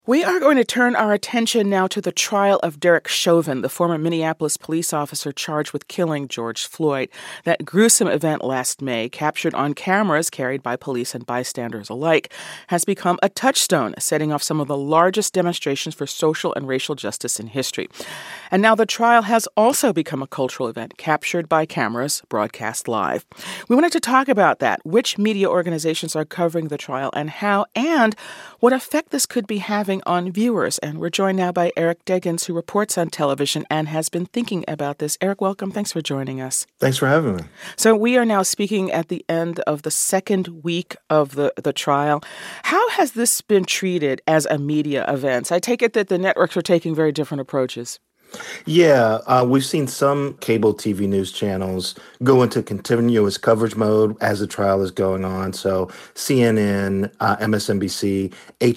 We are going to turn our attention now to the trial of Derek Chauvin, the former Minneapolis police officer charged with killing George Floyd. That gruesome event last May, captured on cameras carried by police and bystanders alike, has become a touchstone, setting off some of the largest demonstrations for social and racial justice in history. And now the trial has also become a cultural event, captured by cameras, broadcast live. We wanted to talk about that, which media organizations are covering the trial and how, and what effect this could be having on viewers. And we're joined now by Eric Deggans, who reports on television and has been thinking about this. Eric, welcome. Thanks for joining us. Thanks for having me. So we are now speaking at the end of the second week of the trial. How has this been treated as a media event? I take it that the networks are taking very different approaches. Yeah, we've seen some cable TV news channels go into continuous coverage mode as the trial is going on. So CNN, MSNBC,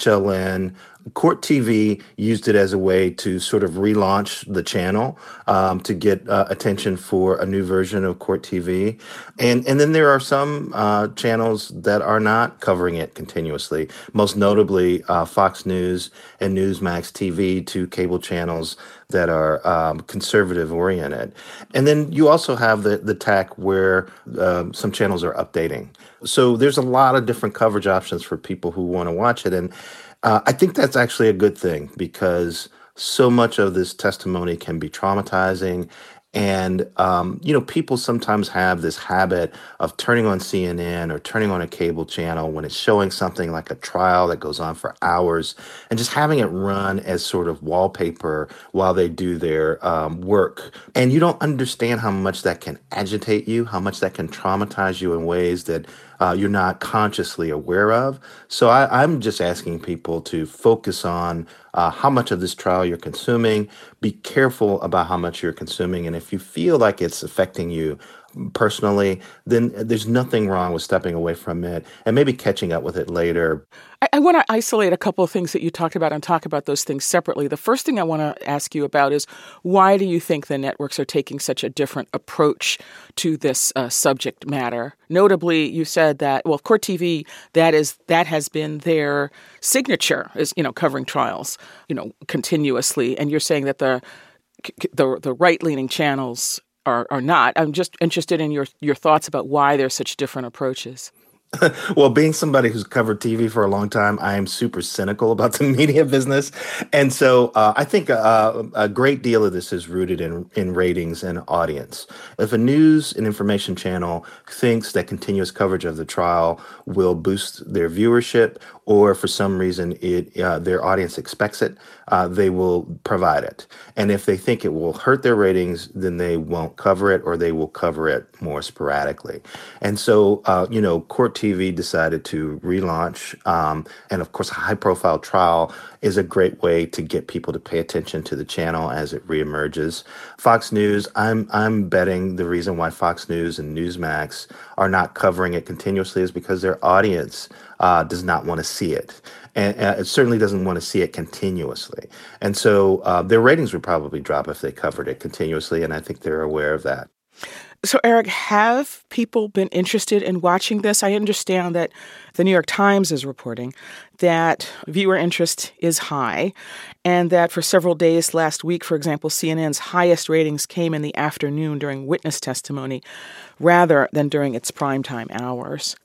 HLN, Court TV used it as a way to sort of relaunch the channel to get attention for a new version of Court TV. And then there are some channels that are not covering it continuously, most notably Fox News and Newsmax TV, two cable channels that are conservative oriented. And then you also have the tack where some channels are updating. So there's a lot of different coverage options for people who want to watch it. And I think that's actually a good thing because so much of this testimony can be traumatizing. And, people sometimes have this habit of turning on CNN or turning on a cable channel when it's showing something like a trial that goes on for hours and just having it run as sort of wallpaper while they do their work. And you don't understand how much that can agitate you, how much that can traumatize you in ways that you're not consciously aware of. So I'm just asking people to focus on how much of this trial you're consuming. Be careful about how much you're consuming. And if you feel like it's affecting you personally, then there's nothing wrong with stepping away from it and maybe catching up with it later. I want to isolate a couple of things that you talked about and talk about those things separately. The first thing I want to ask you about is why do you think the networks are taking such a different approach to this subject matter? Notably, you said that, Court TV, that has been their signature, is, covering trials, continuously. And you're saying that the right-leaning channels are not. I'm just interested in your thoughts about why there's such different approaches. Well, being somebody who's covered TV for a long time, I am super cynical about the media business. And so I think a great deal of this is rooted in ratings and audience. If a news and information channel thinks that continuous coverage of the trial will boost their viewership, or for some reason their audience expects it, they will provide it. And if they think it will hurt their ratings, then they won't cover it, or they will cover it more sporadically. And so, Court TV decided to relaunch. And of course, a high-profile trial is a great way to get people to pay attention to the channel as it reemerges. Fox News, I'm betting the reason why Fox News and Newsmax are not covering it continuously is because their audience does not want to see it. And it certainly doesn't want to see it continuously. And so their ratings would probably drop if they covered it continuously, and I think they're aware of that. So, Eric, have people been interested in watching this? I understand that the New York Times is reporting that viewer interest is high and that for several days last week, for example, CNN's highest ratings came in the afternoon during witness testimony rather than during its primetime hours.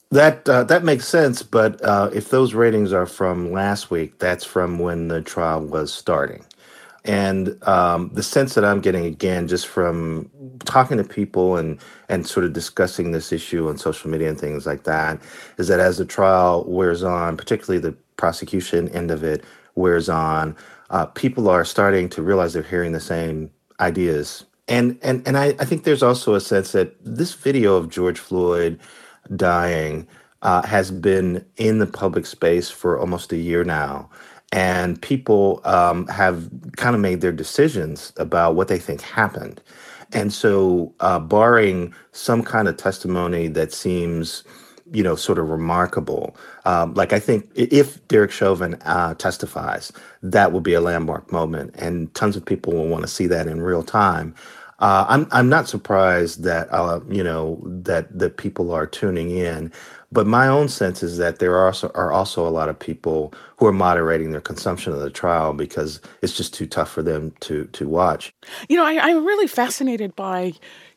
That makes sense, but if those ratings are from last week, that's from when the trial was starting. And the sense that I'm getting, again, just from talking to people and sort of discussing this issue on social media and things like that, is that as the trial wears on, particularly the prosecution end of it wears on, people are starting to realize they're hearing the same ideas. And I think there's also a sense that this video of George Floyd dying has been in the public space for almost a year now. And people have kind of made their decisions about what they think happened. And so barring some kind of testimony that seems, sort of remarkable, like I think if Derek Chauvin testifies, that will be a landmark moment. And tons of people will want to see that in real time. I'm not surprised that, that people are tuning in. But my own sense is that there are also a lot of people who are moderating their consumption of the trial because it's just too tough for them to watch. I'm really fascinated by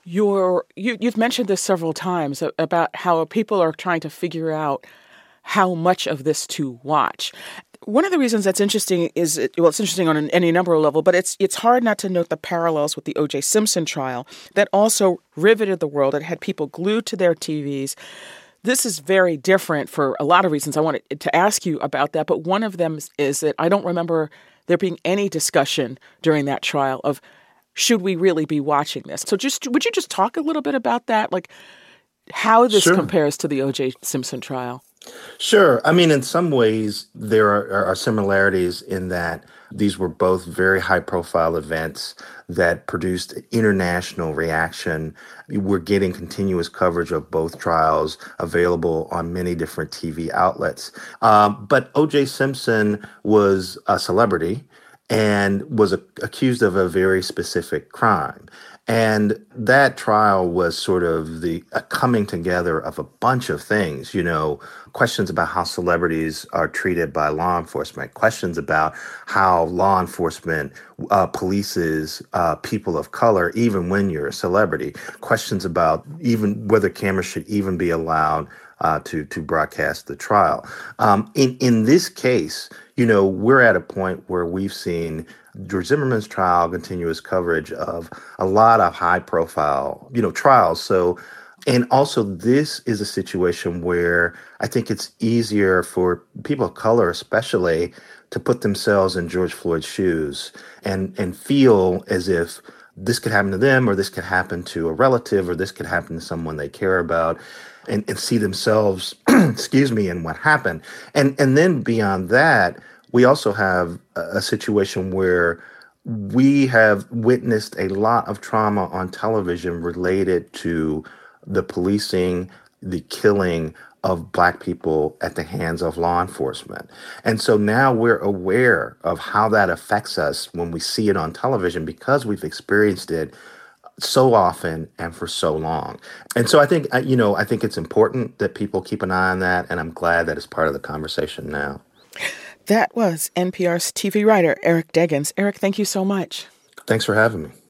you've mentioned this several times about how people are trying to figure out how much of this to watch. One of the reasons that's interesting is, it's interesting on any number of levels, but it's hard not to note the parallels with the O.J. Simpson trial that also riveted the world. It had people glued to their TVs. This is very different for a lot of reasons. I wanted to ask you about that, but one of them is that I don't remember there being any discussion during that trial of should we really be watching this. So would you just talk a little bit about that, like how this Sure. compares to the O.J. Simpson trial? Sure. I mean, in some ways, there are similarities in that these were both very high profile events that produced international reaction. We're getting continuous coverage of both trials available on many different TV outlets. But O.J. Simpson was a celebrity and was accused of a very specific crime. And that trial was sort of the coming together of a bunch of things, questions about how celebrities are treated by law enforcement, questions about how law enforcement polices people of color, even when you're a celebrity, questions about even whether cameras should even be allowed to broadcast the trial. In this case, we're at a point where we've seen George Zimmerman's trial, continuous coverage of a lot of high profile, trials. So, and also this is a situation where I think it's easier for people of color, especially, to put themselves in George Floyd's shoes and feel as if this could happen to them, or this could happen to a relative, or this could happen to someone they care about, and see themselves, excuse me, in what happened. And then beyond that, we also have a situation where we have witnessed a lot of trauma on television related to the policing, the killing of Black people at the hands of law enforcement. And so now we're aware of how that affects us when we see it on television because we've experienced it so often and for so long. And so I think, I think it's important that people keep an eye on that. And I'm glad that it's part of the conversation now. That was NPR's TV writer, Eric Deggans. Eric, thank you so much. Thanks for having me.